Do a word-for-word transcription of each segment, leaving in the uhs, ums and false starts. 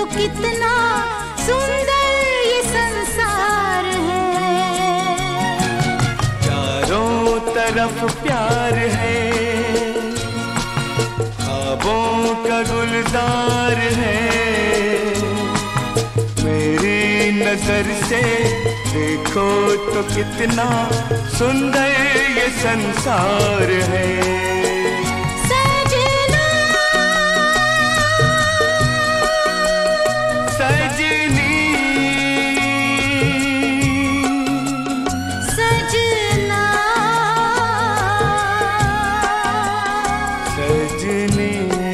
तो कितना सुंदर ये संसार है। चारों तरफ प्यार है, ख्वाबों का गुलजार है। मेरी नजर से देखो तो कितना सुंदर ये संसार है। सजना सजनी सजना सजनी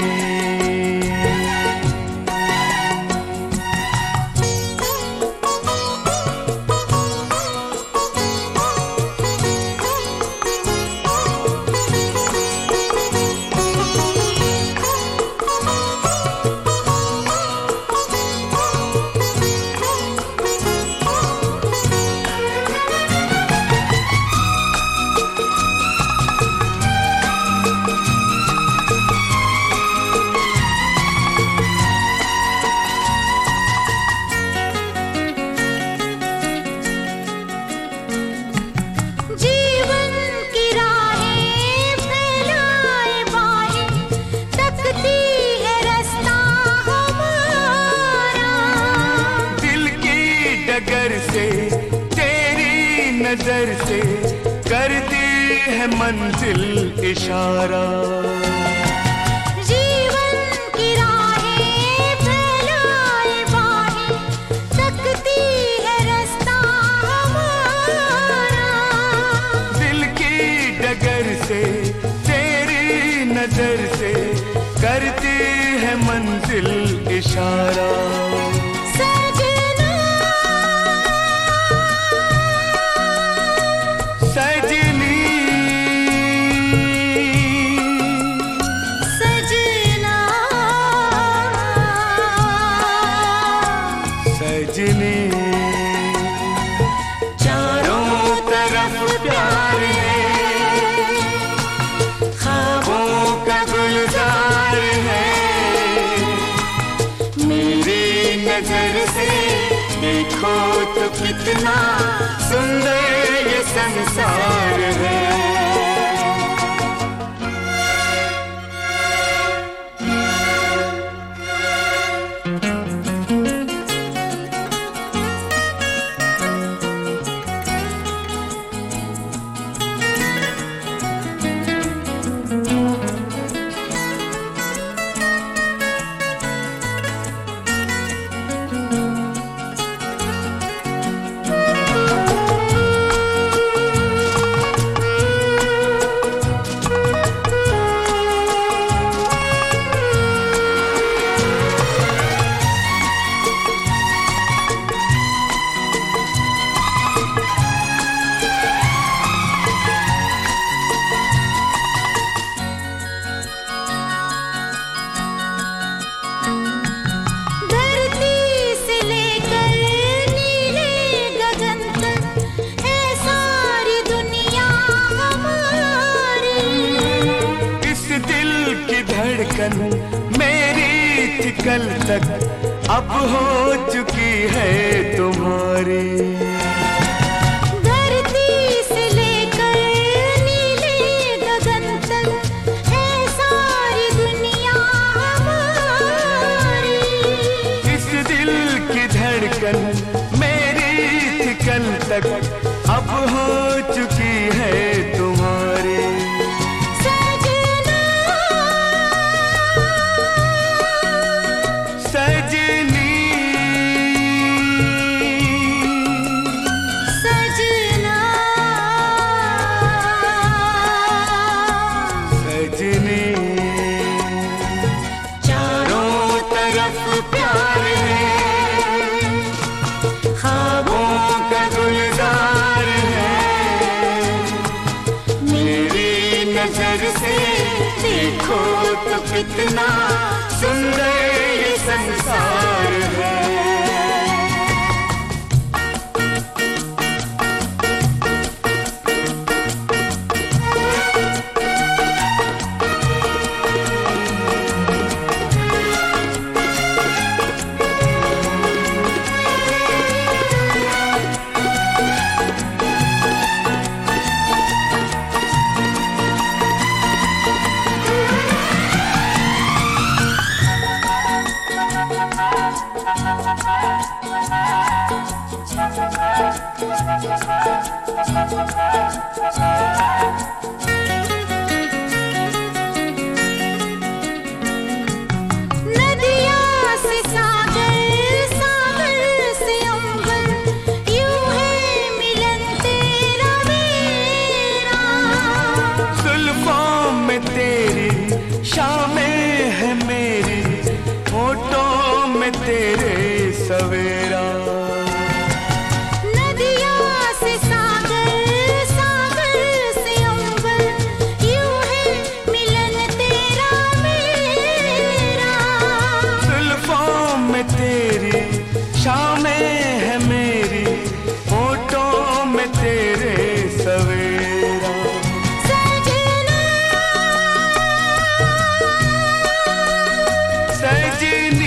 से तेरी नजर से करती है मंजिल इशारा। जीवन की राहें फैलाए बाहें, तकती है रास्ता हमारा। दिल की डगर से तेरी नजर से करती है मंजिल इशारा। सजनी चारों तरफ प्यार है, ख्वाबों का गुलजार है। मेरी नजर से देखो तो कितना सुंदर ये संसार है। धड़कन मेरी थी कल तक अब हो चुकी है तुम्हारी। धरती से लेकर नीले गगन तक है सारी दुनिया हमारी। इस दिल की धड़कन मेरी थी कल तक अब हो चुकी है तुम्हारी। चारों तरफ प्यार है, ख्वाबों का गुलजार है। मेरी नजर से देखो तो कितना सुंदर ये संसार है। शामें है मेरी होठों में तेरे सवेरा। नदिया से सागर, सागर से अंबर, यूं है मिलन तेरा मेरा। जुल्फों में तेरी शामें है मेरी होठों में तेरे सवेरा। सजना